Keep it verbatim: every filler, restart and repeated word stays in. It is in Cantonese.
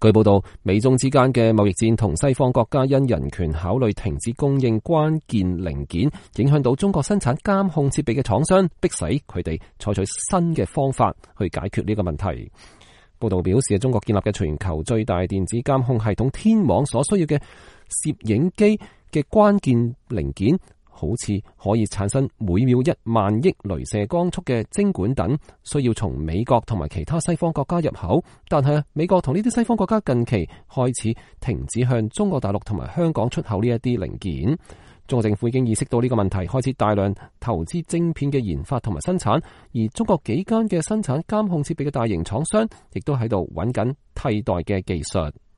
據報道，美中之間嘅貿易戰同西方國家因人權考慮停止供應關鍵零件，影響到中國生產監控設備嘅廠商，迫使佢哋採取新嘅方法去解決呢個問題。報道表示，中國建立嘅全球最大電子監控系統天網所需要嘅攝影機嘅關鍵零件，好似可以產生每秒一萬億鐳射光速嘅晶管等，需要從美國同埋其他西方國家入口。但係美國同呢啲西方國家近期開始停止向中國大陸同埋香港出口呢一啲零件。中國政府已經意識到呢個問題，開始大量投資晶片嘅研發同埋生產，而中國幾間嘅生產監控設備嘅大型廠商亦都喺度揾緊替代嘅技術。